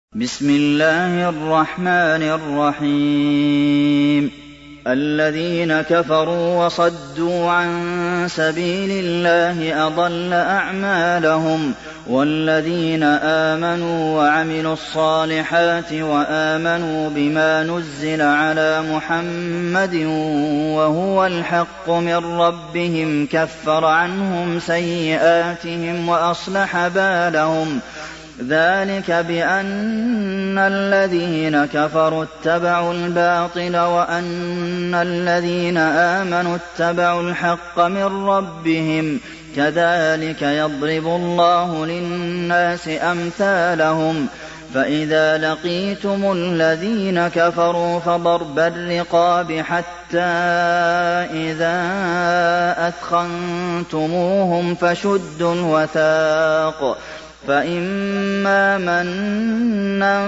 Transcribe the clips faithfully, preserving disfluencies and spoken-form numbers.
بسم الله الرحمن الرحيم الذين كفروا وصدوا عن سبيل الله أضل أعمالهم والذين آمنوا وعملوا الصالحات وآمنوا بما نزل على محمد وهو الحق من ربهم كفر عنهم سيئاتهم وأصلح بالهم ذلك بأن الذين كفروا اتبعوا الباطل وأن الذين آمنوا اتبعوا الحق من ربهم كذلك يضرب الله للناس أمثالهم فإذا لقيتم الذين كفروا فضرب الرقاب حتى إذا أثخنتموهم فشدوا الوثاق فإما منا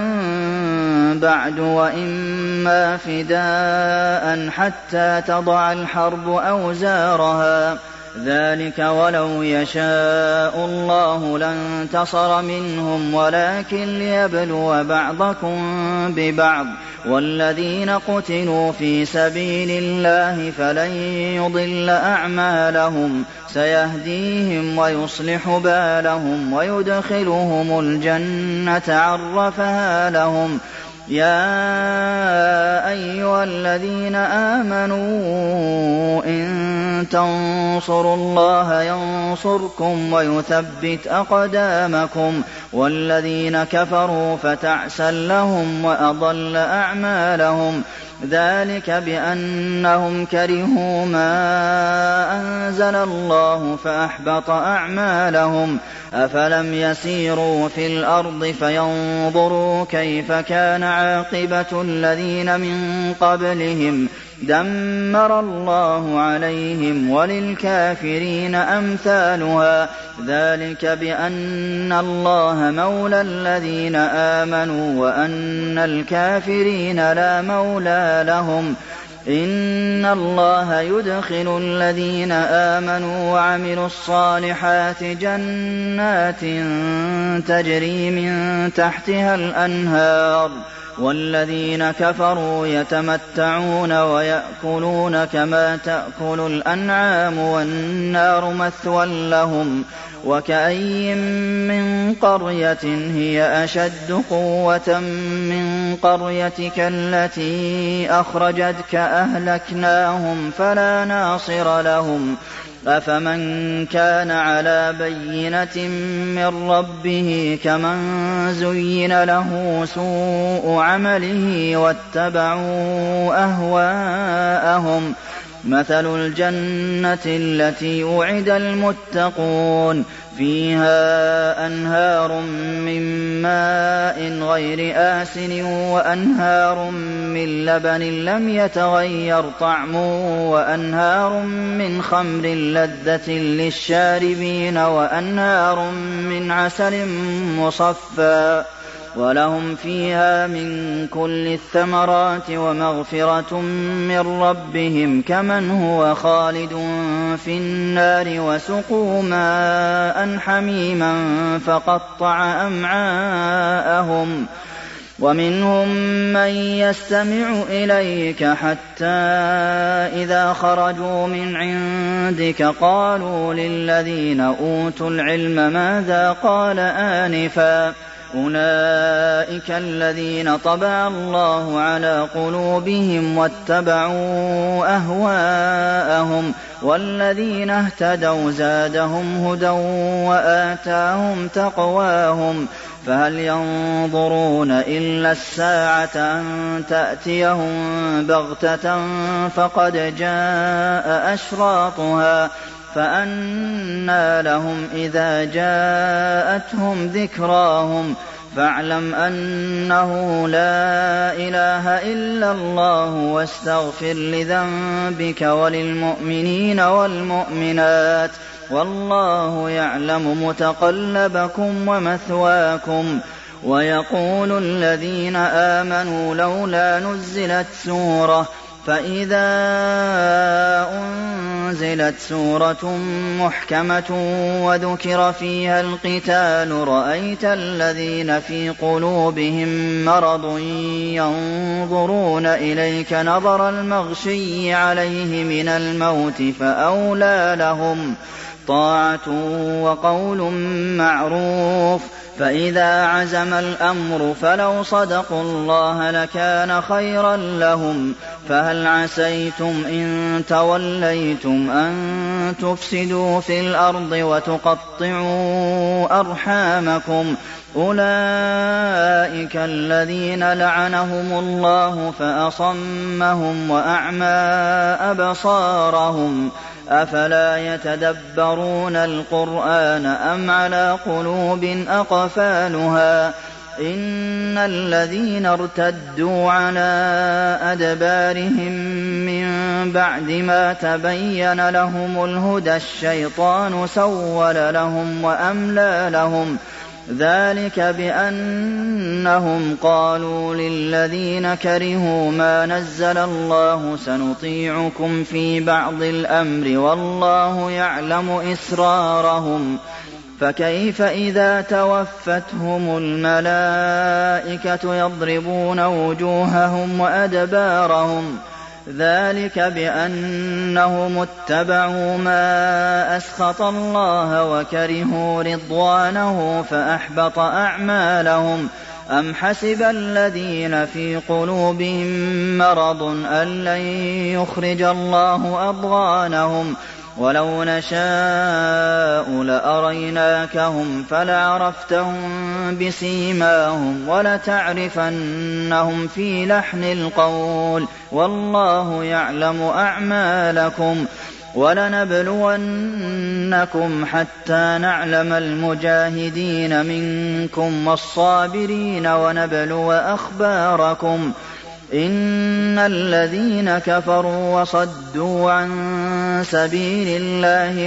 بعد وإما فداء حتى تضع الحرب أوزارها ذلك ولو يشاء الله لانتصر منهم ولكن ليبلو بعضكم ببعض والذين قتلوا في سبيل الله فلن يضل أعمالهم سيهديهم ويصلح بالهم ويدخلهم الجنة عرفها لهم يا أيها الذين آمنوا إن تنصروا الله ينصركم ويثبت أقدامكم والذين كفروا فتعسا لهم وأضل أعمالهم ذلك بأنهم كرهوا ما أنزل الله فأحبط أعمالهم أفلم يسيروا في الأرض فينظروا كيف كان عاقبة الذين من قبلهم دمر الله عليهم وللكافرين أمثالها ذلك بأن الله مولى الذين آمنوا وأن الكافرين لا مولى لهم إن الله يدخل الذين آمنوا وعملوا الصالحات جنات تجري من تحتها الأنهار والذين كفروا يتمتعون ويأكلون كما تأكل الأنعام والنار مثوى لهم وكأين من قرية هي أشد قوة من قريتك التي أخرجتك أهلكناهم فلا ناصر لهم أفمن كان على بينة من ربه كمن زين له سوء عمله واتبعوا أهواءهم مثل الجنة التي وعد المتقون فيها أنهار من ماء غير آسن وأنهار من لبن لم يتغير طعمه وأنهار من خمر لذة للشاربين وأنهار من عسل مصفى ولهم فيها من كل الثمرات ومغفرة من ربهم كمن هو خالد في النار وسقوا ماء حميما فقطع أمعاءهم ومنهم من يستمع إليك حتى إذا خرجوا من عندك قالوا للذين أوتوا العلم ماذا قال آنفا أولئك الذين طبع الله على قلوبهم واتبعوا أهواءهم والذين اهتدوا زادهم هدى وآتاهم تقواهم فهل ينظرون إلا الساعة أن تأتيهم بغتة فقد جاء أشراطها فأنى لهم إذا جاءتهم ذكراهم فاعلم أنه لا إله إلا الله واستغفر لذنبك وللمؤمنين والمؤمنات والله يعلم متقلبكم ومثواكم ويقول الذين آمنوا لولا نزلت سورة فإذا أنزلت سورة محكمة وذكر فيها القتال رأيت الذين في قلوبهم مرض ينظرون إليك نظر المغشي عليه من الموت فأولى لهم طاعة وقول معروف. فإذا عزم الأمر فلو صدقوا الله لكان خيرا لهم. فهل عسيتم إن توليتم أن تفسدوا في الأرض وتقطعوا أرحامكم أولئك الذين لعنهم الله فأصمهم وأعمى أبصارهم أفلا يتدبرون القرآن أم على قلوب أقفالها إن الذين ارتدوا على أدبارهم من بعد ما تبين لهم الهدى الشيطان سول لهم وأملى لهم ذلك بأنهم قالوا للذين كرهوا ما نزل الله سنطيعكم في بعض الأمر والله يعلم إسرارهم فكيف إذا توفتهم الملائكة يضربون وجوههم وأدبارهم ذلك بأنهم اتبعوا ما أسخط الله وكرهوا رضوانه فأحبط أعمالهم أم حسب الذين في قلوبهم مرض أن لن يخرج الله أضغانهم ولو نشاء لأريناكهم فلعرفتهم بسيماهم ولتعرفنهم في لحن القول والله يعلم أعمالكم ولنبلونكم حتى نعلم المجاهدين منكم والصابرين ونبلو أخباركم إن الذين كفروا وصدوا عن سبيل الله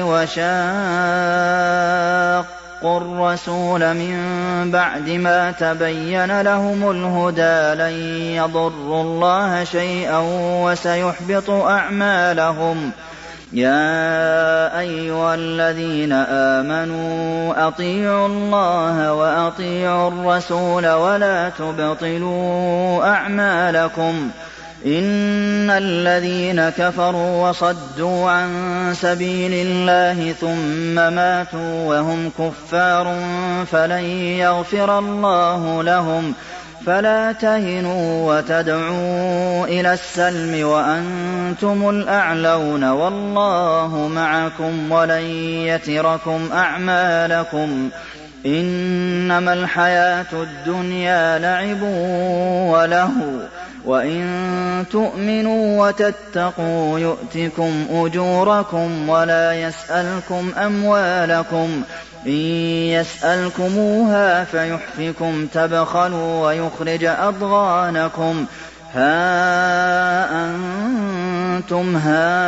وشاقوا الرسول من بعد ما تبين لهم الهدى لن يضروا الله شيئا وسيحبط أعمالهم يا أيها الذين آمنوا أطيعوا الله وأطيعوا الرسول ولا تبطلوا أعمالكم إن الذين كفروا وصدوا عن سبيل الله ثم ماتوا وهم كفار فلن يغفر الله لهم فلا تهنوا وتدعوا إلى السلم وأنتم الأعلون والله معكم ولن يتركم أعمالكم إنما الحياة الدنيا لعب ولهو وإن تؤمنوا وتتقوا يؤتكم أجوركم ولا يسألكم أموالكم إن يسألكموها فيحفكم تبخلوا ويخرج أضغانكم ها أنتم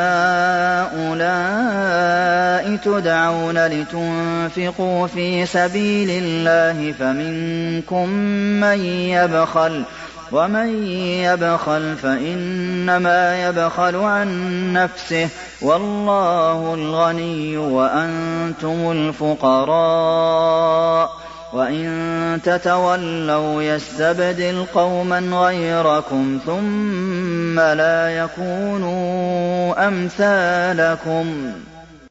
هؤلاء تدعون لتنفقوا في سبيل الله فمنكم من يبخل ومن يبخل فإنما يبخل عن نفسه والله الغني وأنتم الفقراء وإن تتولوا يستبدل قوما غيركم ثم لا يكونوا أمثالكم